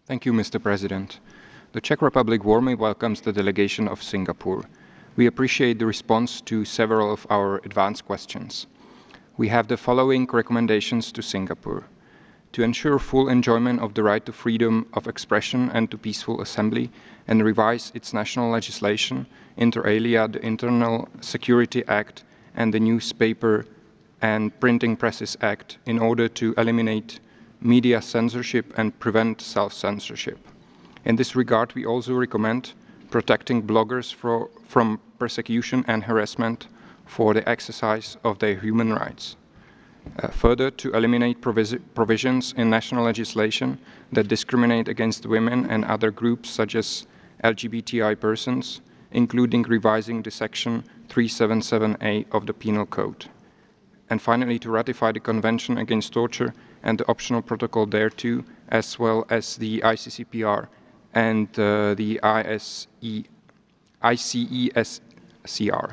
Thank you, Mr. President. The Czech Republic warmly welcomes the delegation of Singapore. We appreciate the response to several of our advanced questions. We have the following recommendations to Singapore. To ensure full enjoyment of the right to freedom of expression and to peaceful assembly, and revise its national legislation, inter alia the Internal Security Act and the Newspaper and Printing Presses Act, in order to eliminate media censorship and prevent self-censorship. In this regard, we also recommend protecting bloggers from persecution and harassment for the exercise of their human rights. Further, to eliminate provisions in national legislation that discriminate against women and other groups such as LGBTI persons, including revising the Section 377A of the Penal Code. And finally, to ratify the Convention Against Torture and the optional protocol thereto, as well as the ICCPR and the ICESCR.